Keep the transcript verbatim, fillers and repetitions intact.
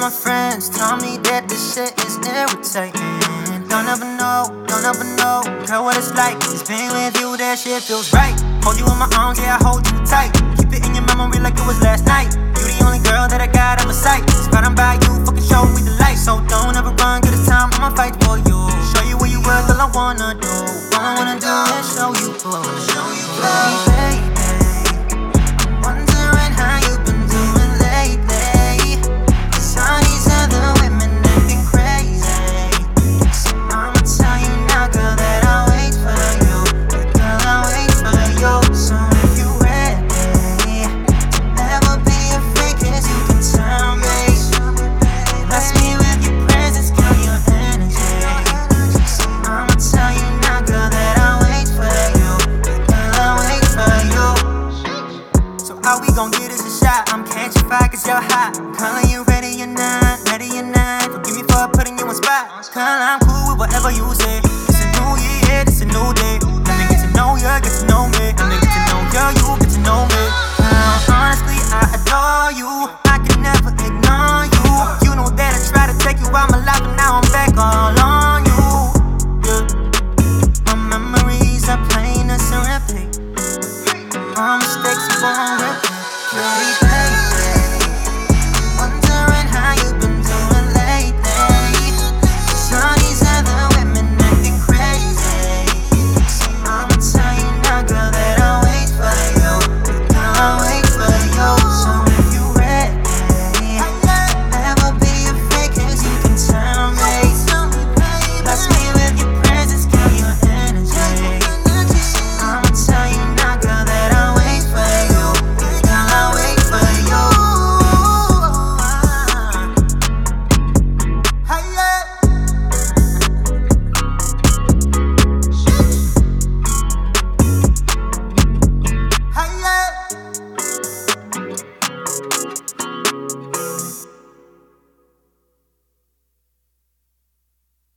my friends tell me that this shit is irritating. Don't ever know, don't ever know, girl, what it's like. Just being with you, that shit feels right. Hold you in my arms, yeah, I hold you tight. Keep it in your memory like it was last night. You the only girl that I got on my sight. Spotted by you, fucking show me the light. So don't ever run, get the time, I'ma fight for you. Show you where you were, girl, I wanna do.